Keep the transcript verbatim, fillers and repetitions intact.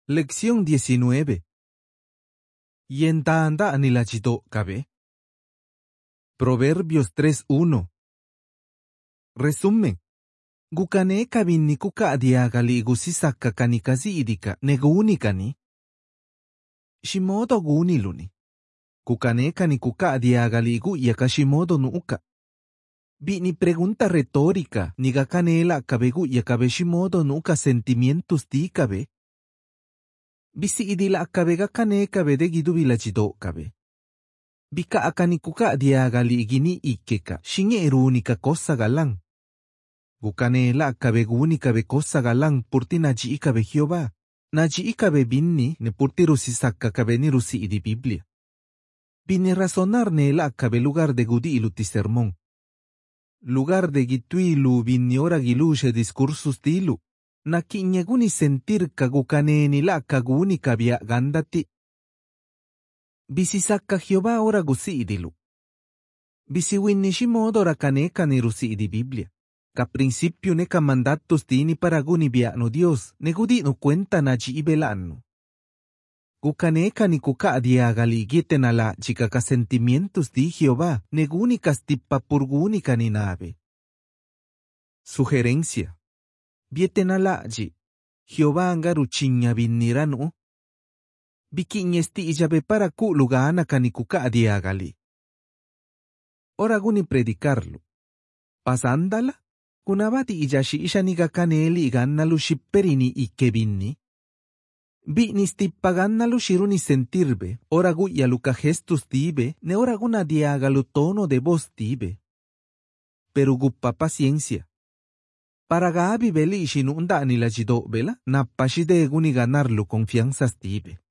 Lección diecinueve. Yenta anda anilachito cabe. Proverbios tres uno. Resumen. Gukane kabin ni kuka adiagali gusisaka kanikazi idika neguunikani. Shimodo guuniluni. Kukane kani kuka adiagali gu yakashimodo nuuka. Bi ni pregunta retórica ni gakanela kabegu yakabeshimodo nuuka sentimientos di kabe. Bisi idila akabega kane kabede gidu vilachido kabe. Bika akani kuka diagali igini ikeka shinge erunika cosa galang. Gukane la akabeguni kabe cosa galang purti naji ikabe Jehová. Naji ikabe binni ne purti rusisaka kabe ni rusi idi Biblia. Bini razonar ne la akabe lugar de gudi iluti sermón. Lugar de gituilu binni ora gilushe discursus tilu. Na kinyeguni sentir kagukane ni la kaguni kabia gandati. Bisisaka Jehová ora gusi idilu. Bisiwin shimodo rakane kani rusi idi Biblia. Ka principio ne ka mandatos tini para guni biano Dios ne gudi no cuenta na ji ibelano. Gukane kani kuka adiagali gite na la chika ka sentimientos di Jehová ne guni kastipa purguni kani nave. Sugerencia. Bieten alaji, Jehová angaru chinya biniranu. Bikinyesti ijabe para ku lugana kanikuka adiagali. Ora guni predicarlo. Pasandala, kunabati ijashi ishaniga kaneli igannalu shipperini ikebinni. Binisti pagannalu shiruni sentirbe, ora guya luka gestus tibe, ne ora guna diagalu tono de voz tibe. Pero guppa paciencia. Para gabi beli ishinunda anilajido bela, napashide guni ganarlo confianzas tibe.